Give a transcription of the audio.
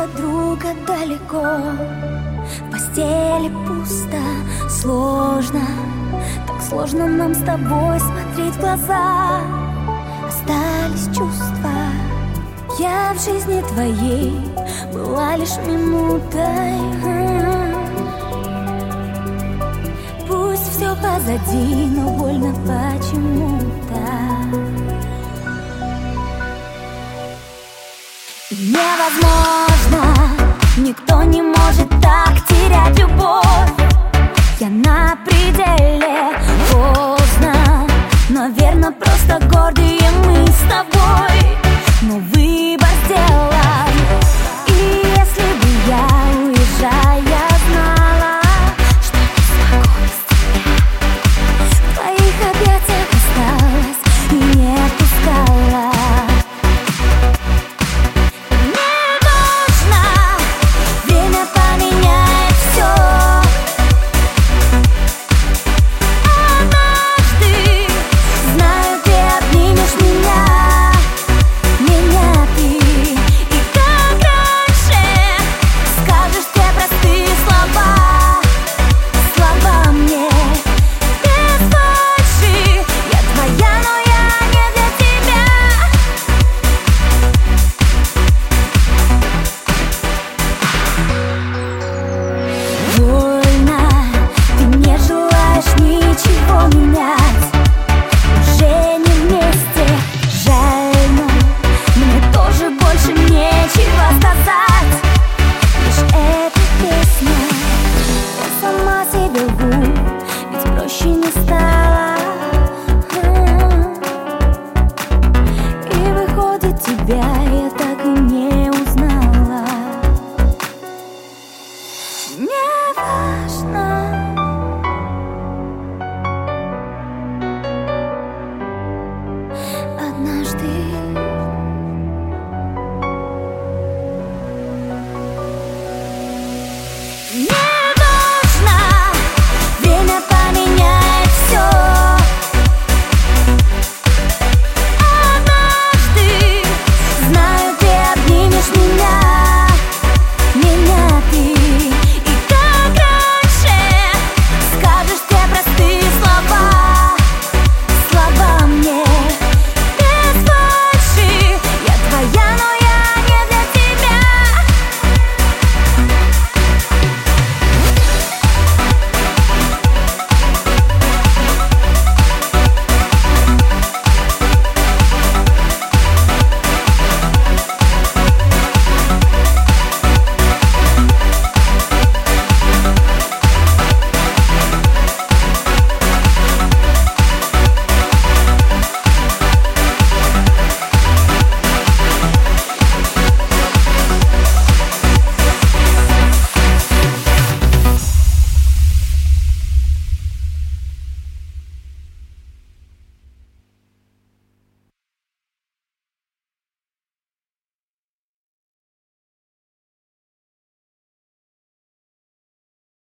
друга далеко, в постели пусто, сложно, так сложно нам с тобой смотреть в глаза. Остались чувства, я в жизни твоей была лишь минутой. Пусть все позади, но больно почему-то. Невозможно, никто не может так терять любовь. Я на пределе, поздно, но верно, просто гордые мы с тобой. Но выбор сделан, и если бы я, уезжая,